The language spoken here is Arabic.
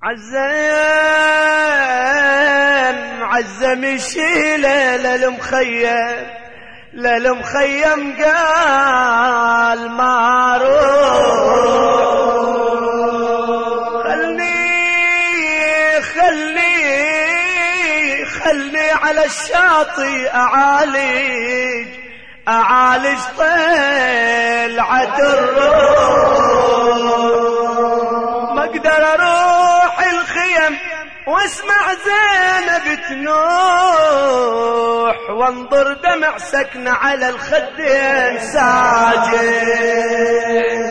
عزم يشيله للمخيم قال ما روح خلني على الشاطئ أعالج طلعة الروح، ما اقدر اروح الخيم واسمع زينب تنوح، وانظر دمع سكنة على الخدين ساجد.